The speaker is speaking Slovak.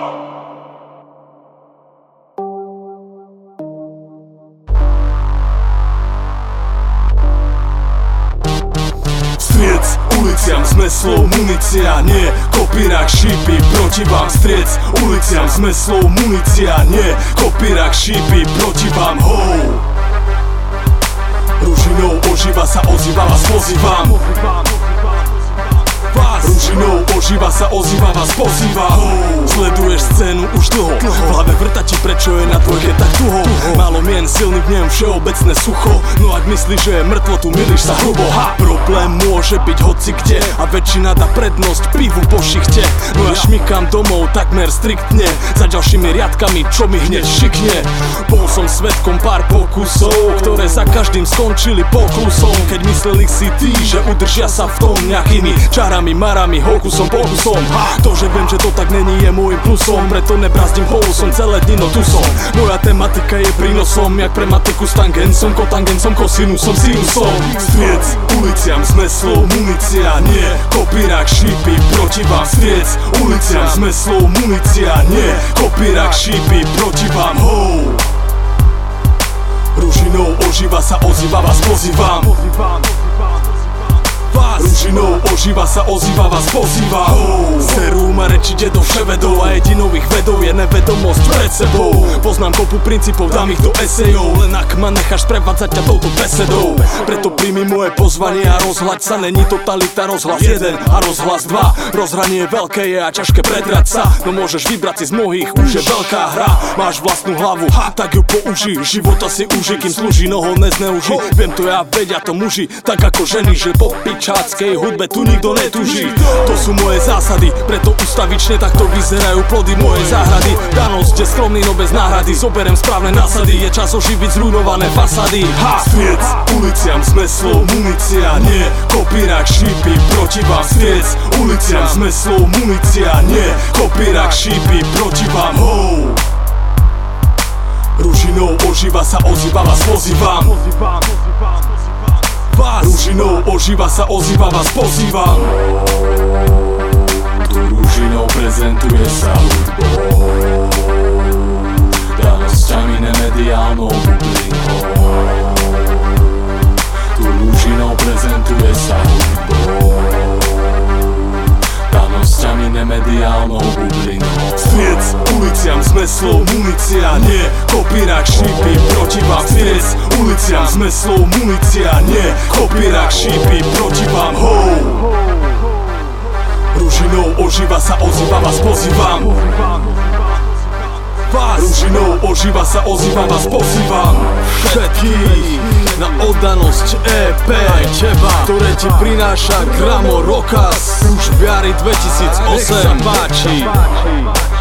Striec uliciam sme slov munícia, nie kopírák šípy proti vám. Striec uliciam sme slov munícia, nie kopírák šípy proti vám. Ho! Ružinou oživa sa ozýva, vás pozývam. Ružinou oživa sa ozýva, vás pozýva. Sleduješ scénu už dlho, v hlave vrta ti prečo je na dvojke tak tuho. Málo mien, silný vnem, všeobecné sucho. No ak myslíš, že je mŕtvo, tu milíš sa hrubo. Problém môže byť hoci kde a väčšina dá prednosť pivu po šichte. No ja šmykám domov takmer striktne za ďalšími riadkami, čo mi hneď šikne. Bol som svedkom pár pokusov, ktoré za každým skončili poklusom. Keď mysleli si tí, že udržia sa v tom nejakými čarami, marami, hokusom, pokusom. To, že viem, že to tak není, je môjim plusom, preto nebrazdím holusom, celé dni, no tu som. Moja tematika je prínosom, jak pre matiku s tangencom, kotangencom, kosinusom, sinusom. Striec uliciam sme slov munícia, nie kopírák šípy proti vám. Striec uliciam sme slov munícia, nie kopírák šípy proti vám. Ho! Ružinou oživa sa ozýva, vás pozývam. Ružinou oživa sa ozýva, vás pozýva. Serú ma rečiť do vševedov a jedinou ich vedou je nevedomosť pred sebou. Poznám kopu princípov, dám ich do esejov, len ak ma necháš sprevádzať ťa touto besedou. Preto príjmi moje pozvanie a rozhľaď sa, není totalita rozhlas 1 a rozhlas 2. Rozhranie veľké je a ťažké predrať sa, no môžeš vybrať si z mnohých, už je veľká hra. Máš vlastnú hlavu, tak ju použij, života si uži, kým slúži, no ho nezneuži. Viem to ja, vedia to muži, tak ako ženy, že po pičáckej hudbe tu nikto netúži. To sú moje zásady, preto ustavične takto vyzerajú plody mojej záhrady. Danosť je skromný, no bez náhrady, zoberiem správne násady, je čas oživiť zrujnované fasády. Striec uliciam sme slov munícia, nie kopírák šípy proti vám. Striec uliciam sme slov munícia, nie kopírák šípy proti vám. Ho! Ružinou oživa sa ozýva, vás pozývam. Ružinou oživa sa ozýva, vás pozývam. Tu ružinou prezentuje sa hudbou, danosťami nemediálnou bublinou. Tu ružinou prezentuje sa hudbou, danosťami nemediálnou bublinou. Striec uliciam sme slov munícia, nie kopírák šípy proti vám. Striec uliciam sme slov munícia, nie kopírák šípy proti vám. Ho! Ružinou oživa sa ozýva, vás pozývam. Ružinou oživa sa ozýva, vás pozývam. Všetkých na oddanosť EP, aj teba, ktoré ti prináša Gramo Rokas už v jari 2008. Nech sa páči.